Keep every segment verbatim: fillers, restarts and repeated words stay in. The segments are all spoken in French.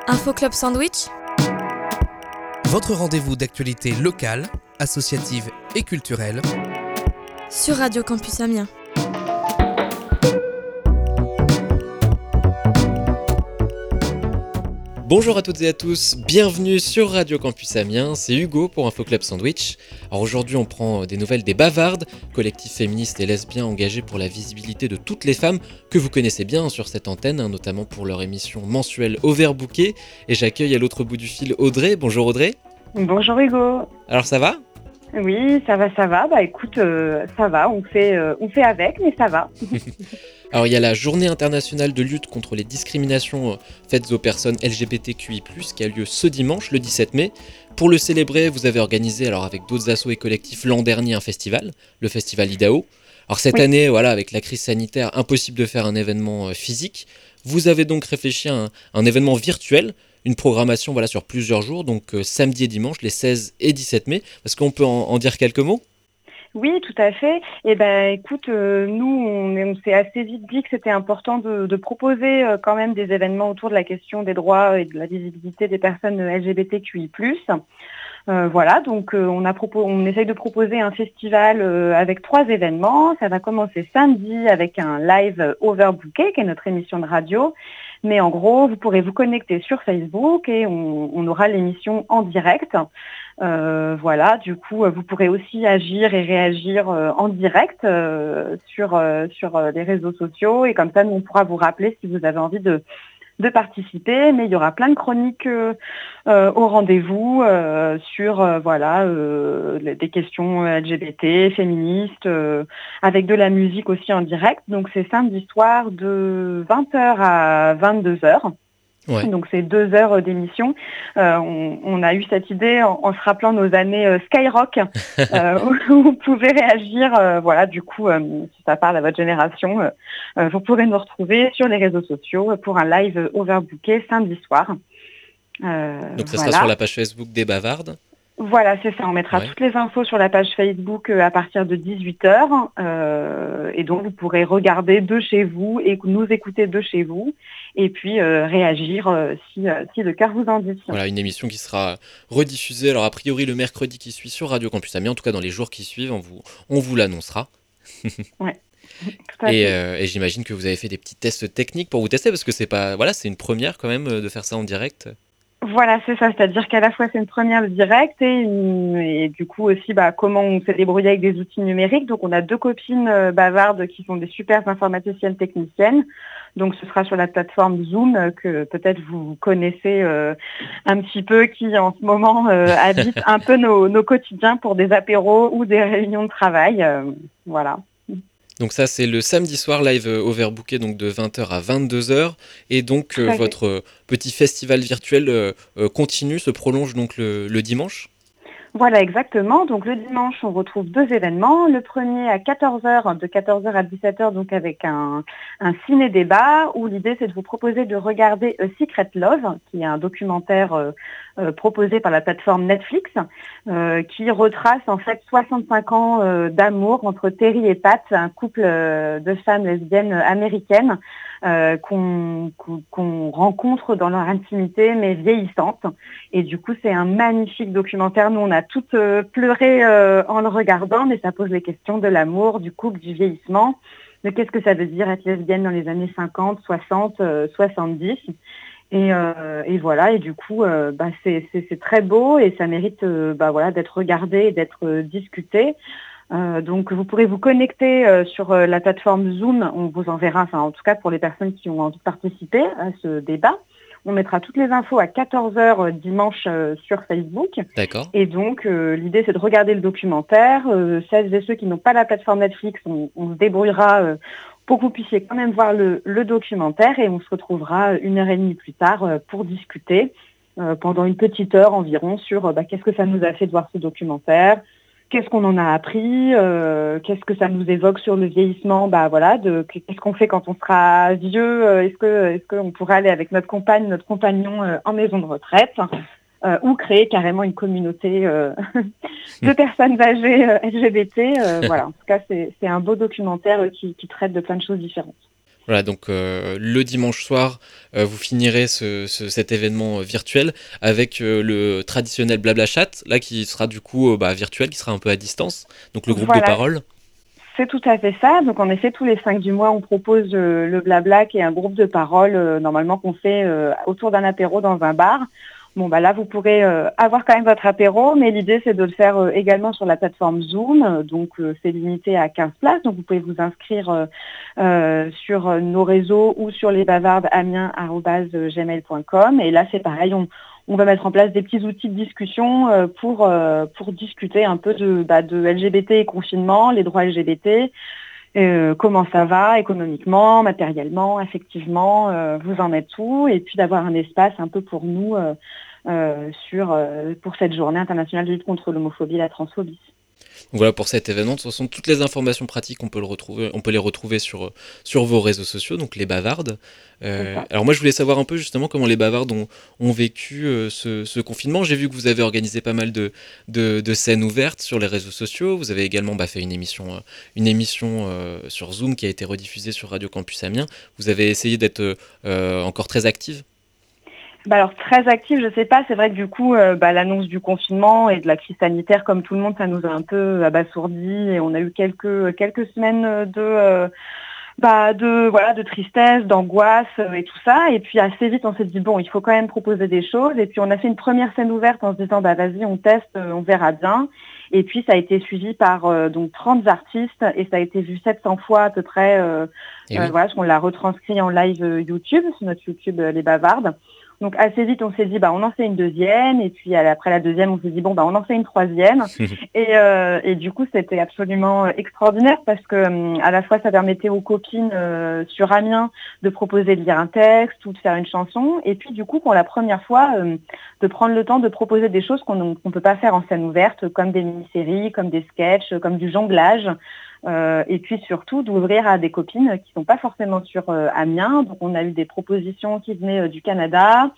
Info Club Sandwich, votre rendez-vous d'actualité locale, associative et culturelle sur Radio Campus Amiens. Bonjour à toutes et à tous, bienvenue sur Radio Campus Amiens, c'est Hugo pour Info Club Sandwich. Alors aujourd'hui on prend des nouvelles des Bavardes, collectif féministe et lesbien engagé pour la visibilité de toutes les femmes que vous connaissez bien sur cette antenne, hein, notamment pour leur émission mensuelle Overbooké. Et j'accueille à l'autre bout du fil Audrey. Bonjour Audrey. Bonjour Hugo. Alors ça va ? Oui, ça va, ça va. Bah écoute, euh, ça va, on fait, euh, on fait avec, mais ça va. Alors il y a la journée internationale de lutte contre les discriminations faites aux personnes L G B T Q I plus, qui a lieu ce dimanche, le dix-sept mai. Pour le célébrer, vous avez organisé, alors avec d'autres assos et collectifs, l'an dernier un festival, le festival Idaho. Alors cette oui. année, voilà, avec la crise sanitaire, impossible de faire un événement physique. Vous avez donc réfléchi à un, un événement virtuel, une programmation voilà, sur plusieurs jours, donc euh, samedi et dimanche, les seize et dix-sept mai. Est-ce qu'on peut en, en dire quelques mots ? Oui, tout à fait. Et ben, écoute, euh, nous, on, on s'est assez vite dit que c'était important de, de proposer euh, quand même des événements autour de la question des droits et de la visibilité des personnes L G B T Q I plus. Euh, voilà, donc euh, on, a propo- on essaye de proposer un festival euh, avec trois événements. Ça va commencer samedi avec un live Overbooké, qui est notre émission de radio. Mais en gros, vous pourrez vous connecter sur Facebook et on, on aura l'émission en direct. Euh, voilà, du coup, vous pourrez aussi agir et réagir euh, en direct euh, sur, euh, sur euh, les réseaux sociaux. Et comme ça, nous, on pourra vous rappeler si vous avez envie de de participer, mais il y aura plein de chroniques euh, euh, au rendez-vous euh, sur euh, voilà euh, des questions L G B T, féministes, euh, avec de la musique aussi en direct. Donc c'est samedi soir de vingt heures à vingt-deux heures. Ouais. Donc c'est deux heures d'émission. Euh, on, on a eu cette idée en, en se rappelant nos années euh, Skyrock, euh, où vous pouvez réagir. Euh, voilà, du coup, euh, si ça parle à votre génération, euh, vous pourrez nous retrouver sur les réseaux sociaux pour un live Overbooké samedi soir. Euh, Donc ça voilà. sera sur la page Facebook des Bavardes. Voilà, c'est ça. On mettra ouais. toutes les infos sur la page Facebook à partir de dix-huit heures. Euh, et donc, vous pourrez regarder de chez vous et nous écouter de chez vous. Et puis, euh, réagir euh, si, euh, si le cœur vous en dit. Voilà, une émission qui sera rediffusée, alors a priori le mercredi qui suit sur Radio Campus Amiens. En tout cas, dans les jours qui suivent, on vous, on vous l'annoncera. Ouais. Et, euh, et j'imagine que vous avez fait des petits tests techniques pour vous tester, parce que c'est pas, voilà, c'est une première quand même de faire ça en direct. Voilà, c'est ça, c'est-à-dire qu'à la fois c'est une première de direct et, une, et du coup aussi bah, comment on s'est débrouillé avec des outils numériques. Donc on a deux copines euh, bavardes qui sont des super informaticiennes techniciennes. Donc ce sera sur la plateforme Zoom euh, que peut-être vous connaissez euh, un petit peu, qui en ce moment euh, habite un peu nos, nos quotidiens pour des apéros ou des réunions de travail. Euh, voilà. Donc ça, c'est le samedi soir, live Overbooké, donc de vingt heures à vingt-deux heures. Et donc, euh, votre euh, petit festival virtuel euh, euh, continue, se prolonge donc le, le dimanche ? Voilà, exactement. Donc le dimanche, on retrouve deux événements. Le premier à quatorze heures, de quatorze heures à dix-sept heures, donc avec un, un ciné-débat, où l'idée c'est de vous proposer de regarder A Secret Love, qui est un documentaire euh, euh, proposé par la plateforme Netflix, euh, qui retrace en fait soixante-cinq ans euh, d'amour entre Terry et Pat, un couple euh, de femmes lesbiennes américaines, Euh, qu'on, qu'on, qu'on rencontre dans leur intimité, mais vieillissante. Et du coup, c'est un magnifique documentaire. Nous, on a toutes euh, pleuré euh, en le regardant, mais ça pose les questions de l'amour, du couple, du vieillissement, de qu'est-ce que ça veut dire être lesbienne dans les années cinquante, soixante, euh, soixante-dix. Et, euh, et voilà, et du coup, euh, bah, c'est, c'est, c'est très beau et ça mérite euh, bah, voilà, d'être regardé et d'être euh, discuté. Euh, donc vous pourrez vous connecter euh, sur euh, la plateforme Zoom, on vous enverra, enfin en tout cas pour les personnes qui ont envie de participer à ce débat, on mettra toutes les infos à quatorze heures euh, dimanche euh, sur Facebook. D'accord. Et donc euh, l'idée c'est de regarder le documentaire, euh, celles et ceux qui n'ont pas la plateforme Netflix, on, on se débrouillera euh, pour que vous puissiez quand même voir le, le documentaire et on se retrouvera une heure et demie plus tard euh, pour discuter euh, pendant une petite heure environ sur euh, bah, qu'est-ce que ça nous a fait de voir ce documentaire. Qu'est-ce qu'on en a appris, euh, qu'est-ce que ça nous évoque sur le vieillissement, bah voilà, de qu'est-ce qu'on fait quand on sera vieux, euh, est-ce que est-ce qu'on pourrait aller avec notre compagne, notre compagnon euh, en maison de retraite, euh, ou créer carrément une communauté euh, de personnes âgées euh, L G B T. Euh, voilà, en tout cas c'est c'est un beau documentaire qui, qui traite de plein de choses différentes. Voilà, donc euh, le dimanche soir, euh, vous finirez ce, ce, cet événement virtuel avec euh, le traditionnel blabla chat, là qui sera du coup euh, bah, virtuel, qui sera un peu à distance, donc le groupe Voilà. de parole. C'est tout à fait ça. Donc en effet, tous les cinq du mois, on propose euh, le blabla, qui est un groupe de parole euh, normalement qu'on fait euh, autour d'un apéro dans un bar. Bon bah là, vous pourrez euh, avoir quand même votre apéro, mais l'idée c'est de le faire euh, également sur la plateforme Zoom. Donc euh, c'est limité à quinze places. Donc vous pouvez vous inscrire euh, euh, sur nos réseaux ou sur lesbavardes amiens arobase gmail point com. Et là c'est pareil, on On va mettre en place des petits outils de discussion euh, pour, euh, pour discuter un peu de, bah, de L G B T et confinement, les droits L G B T, euh, comment ça va économiquement, matériellement, affectivement, euh, vous en êtes où, et puis d'avoir un espace un peu pour nous euh, euh, sur, euh, pour cette journée internationale de lutte contre l'homophobie et la transphobie. Donc voilà pour cet événement. De toute façon, toutes les informations pratiques, on peut, le retrouver, on peut les retrouver sur, sur vos réseaux sociaux, donc les bavardes. Euh, alors moi, je voulais savoir un peu justement comment les bavardes ont, ont vécu euh, ce, ce confinement. J'ai vu que vous avez organisé pas mal de, de, de scènes ouvertes sur les réseaux sociaux. Vous avez également bah, fait une émission, euh, une émission euh, sur Zoom qui a été rediffusée sur Radio Campus Amiens. Vous avez essayé d'être euh, encore très active. Bah alors très active, je sais pas. C'est vrai que du coup, euh, bah, l'annonce du confinement et de la crise sanitaire, comme tout le monde, ça nous a un peu abasourdis et on a eu quelques quelques semaines de euh, bah de voilà de tristesse, d'angoisse euh, et tout ça. Et puis assez vite, on s'est dit bon, il faut quand même proposer des choses. Et puis on a fait une première scène ouverte en se disant bah vas-y, on teste, euh, on verra bien. Et puis ça a été suivi par euh, donc trente artistes et ça a été vu sept cents fois à peu près. Euh, oui. euh, voilà, parce qu'on l'a retranscrit en live euh, YouTube sur notre YouTube euh, Les Bavardes. Donc assez vite, on s'est dit, bah on en fait une deuxième, et puis après la deuxième, on s'est dit, bon, bah on en fait une troisième. et, euh, et du coup, c'était absolument extraordinaire parce que à la fois, ça permettait aux copines euh, sur Amiens de proposer de lire un texte ou de faire une chanson, et puis du coup, pour la première fois, euh, de prendre le temps de proposer des choses qu'on ne peut pas faire en scène ouverte, comme des mini-séries, comme des sketchs, comme du jonglage. Euh, et puis surtout d'ouvrir à des copines qui sont pas forcément sur euh, Amiens. Donc on a eu des propositions qui venaient euh, du Canada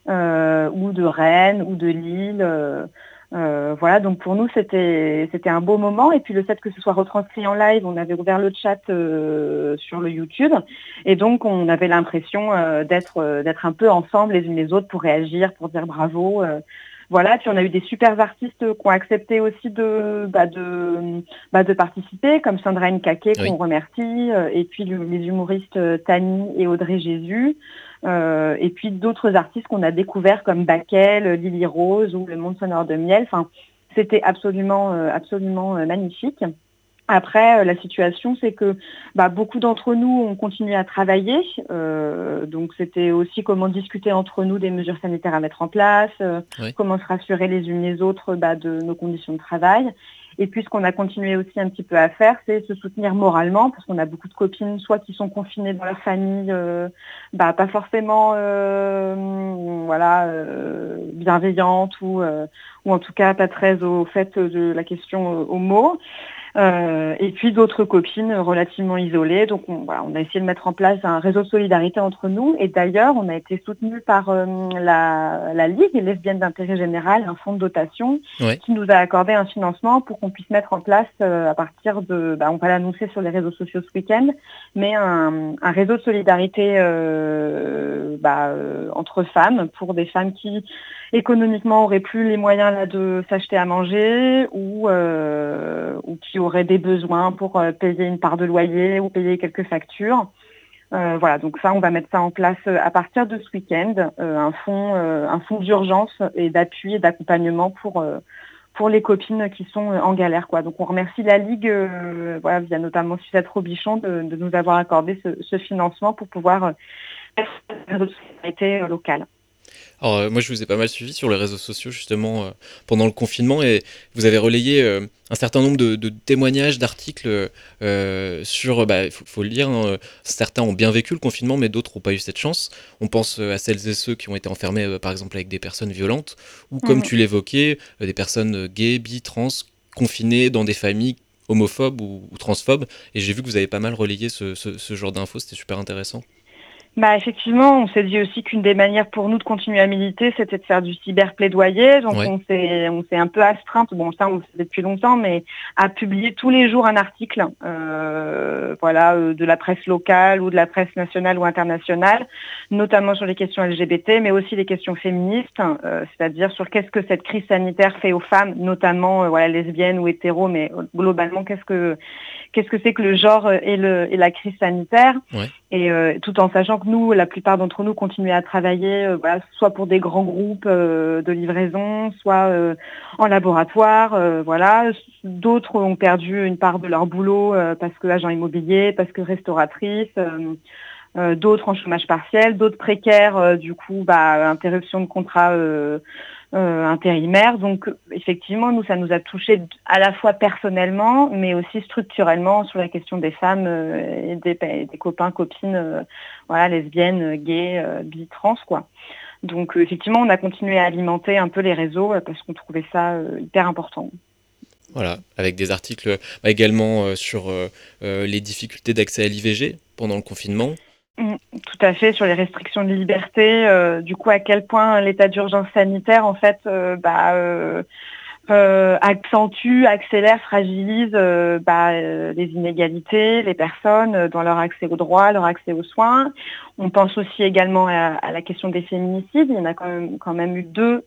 euh, ou de Rennes ou de Lille. Euh, euh, voilà, donc pour nous c'était c'était un beau moment. Et puis le fait que ce soit retranscrit en live, on avait ouvert le chat euh, sur le YouTube et donc on avait l'impression euh, d'être euh, d'être un peu ensemble les unes les autres pour réagir, pour dire bravo. Euh, Voilà, puis on a eu des super artistes qui ont accepté aussi de bah de bah de participer, comme Sandra Nkake qu'on oui. remercie, et puis le, les humoristes Tani et Audrey Jésus, euh, et puis d'autres artistes qu'on a découverts comme Bakel, Lily Rose ou Le Monde Sonore de Miel. Enfin, c'était absolument absolument magnifique. Après, euh, la situation, c'est que bah, beaucoup d'entre nous ont continué à travailler. Euh, donc, c'était aussi comment discuter entre nous des mesures sanitaires à mettre en place, euh, oui. comment se rassurer les unes les autres bah, de nos conditions de travail. Et puis, ce qu'on a continué aussi un petit peu à faire, c'est se soutenir moralement, parce qu'on a beaucoup de copines, soit qui sont confinées dans leur famille, euh, bah, pas forcément euh, voilà, euh, bienveillantes, ou, euh, ou en tout cas pas très au fait de la question homo. Euh, et puis d'autres copines relativement isolées. Donc on, voilà, on a essayé de mettre en place un réseau de solidarité entre nous. Et d'ailleurs, on a été soutenus par euh, la, la Ligue lesbienne d'intérêt général, un fonds de dotation, ouais. qui nous a accordé un financement pour qu'on puisse mettre en place euh, à partir de, bah, on va l'annoncer sur les réseaux sociaux ce week-end, mais un, un réseau de solidarité euh, bah, euh, entre femmes, pour des femmes qui économiquement auraient plus les moyens là de s'acheter à manger ou, euh, ou qui auraient des besoins pour euh, payer une part de loyer ou payer quelques factures. Euh, voilà, donc ça, on va mettre ça en place à partir de ce week-end, euh, un fonds, euh, un fonds d'urgence et d'appui et d'accompagnement pour euh, pour les copines qui sont en galère, quoi. Donc on remercie la Ligue, euh, voilà, via notamment Suzette Robichon, de, de nous avoir accordé ce, ce financement pour pouvoir faire euh, une solidarité euh, locale. Alors euh, moi je vous ai pas mal suivi sur les réseaux sociaux justement euh, pendant le confinement et vous avez relayé euh, un certain nombre de, de témoignages, d'articles euh, sur, bah il faut, faut le dire, hein, certains ont bien vécu le confinement mais d'autres n'ont pas eu cette chance. On pense euh, à celles et ceux qui ont été enfermés euh, par exemple avec des personnes violentes ou comme mmh. tu l'évoquais, euh, des personnes gays, bi, trans, confinées dans des familles homophobes ou, ou transphobes et j'ai vu que vous avez pas mal relayé ce, ce, ce genre d'infos, c'était super intéressant. Bah effectivement, on s'est dit aussi qu'une des manières pour nous de continuer à militer, c'était de faire du cyberplaidoyer. Donc ouais. on s'est on s'est un peu astreinte, bon ça on le faisait depuis longtemps, mais à publier tous les jours un article euh, voilà, euh, de la presse locale ou de la presse nationale ou internationale, notamment sur les questions L G B T, mais aussi les questions féministes, euh, c'est-à-dire sur qu'est-ce que cette crise sanitaire fait aux femmes, notamment euh, voilà, lesbiennes ou hétéros, mais euh, globalement, qu'est-ce que qu'est-ce que c'est que le genre et, le, et la crise sanitaire. Ouais. Et euh, tout en sachant que nous, la plupart d'entre nous, continuent à travailler, euh, voilà, soit pour des grands groupes euh, de livraison, soit euh, en laboratoire, euh, voilà. D'autres ont perdu une part de leur boulot euh, parce que agents immobiliers, parce que restauratrices, euh, euh, d'autres en chômage partiel, d'autres précaires, euh, du coup, bah, interruption de contrat euh, euh, intérimaire. Donc, effectivement, nous, ça nous a touchés à la fois personnellement, mais aussi structurellement sur la question des femmes euh, et des, des copains, copines, euh, voilà, lesbiennes, gays, euh, bi, trans, quoi. Donc, euh, effectivement, on a continué à alimenter un peu les réseaux euh, parce qu'on trouvait ça euh, hyper important. Voilà, avec des articles bah, également euh, sur euh, euh, les difficultés d'accès à l'I V G pendant le confinement. Mmh, tout à fait, sur les restrictions de liberté, euh, du coup à quel point l'état d'urgence sanitaire en fait euh, bah, euh, euh, accentue, accélère, fragilise euh, bah, euh, les inégalités, les personnes euh, dans leur accès aux droits, leur accès aux soins. On pense aussi également à, à la question des féminicides. Il y en a quand même, quand même eu deux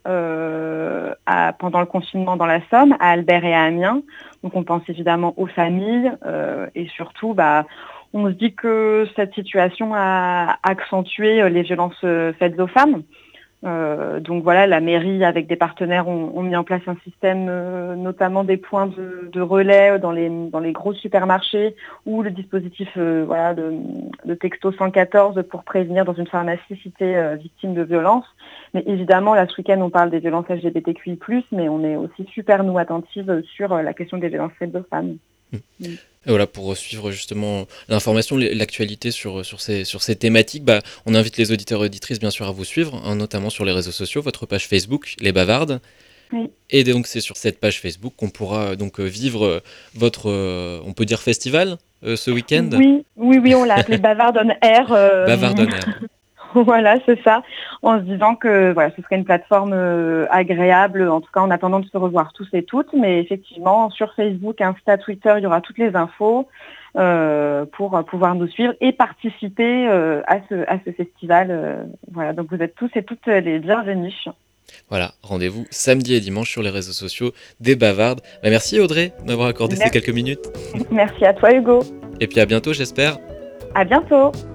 euh, à, pendant le confinement dans la Somme, à Albert et à Amiens. Donc on pense évidemment aux familles euh, et surtout bah, on se dit que cette situation a accentué les violences faites aux femmes. Euh, donc voilà, la mairie avec des partenaires ont, ont mis en place un système, euh, notamment des points de, de relais dans les, dans les gros supermarchés ou le dispositif euh, voilà, de, de texto cent quatorze pour prévenir dans une pharmacie si t'es euh, victime de violences. Mais évidemment, là ce week-end on parle des violences L G B T Q I plus, mais on est aussi super nous attentives sur la question des violences faites aux femmes. Mmh. Mmh. Et voilà, pour suivre justement l'information, l'actualité sur, sur, ces, sur ces thématiques, bah, on invite les auditeurs et auditrices bien sûr à vous suivre, hein, notamment sur les réseaux sociaux, votre page Facebook, Les Bavardes. Oui. Et donc c'est sur cette page Facebook qu'on pourra donc vivre votre, euh, on peut dire festival euh, ce week-end. Oui, oui, oui, on l'a appelé Bavarde on Air. Euh... Bavarde on Air. Voilà, c'est ça, en se disant que voilà, ce serait une plateforme euh, agréable, en tout cas en attendant de se revoir tous et toutes, mais effectivement, sur Facebook, Insta, Twitter, il y aura toutes les infos euh, pour euh, pouvoir nous suivre et participer euh, à, ce, à ce festival. Euh, voilà, donc vous êtes tous et toutes les bienvenus. Voilà, rendez-vous samedi et dimanche sur les réseaux sociaux des Bavardes. Bah, merci Audrey d'avoir accordé merci. Ces quelques minutes. Merci à toi Hugo. Et puis à bientôt j'espère. À bientôt.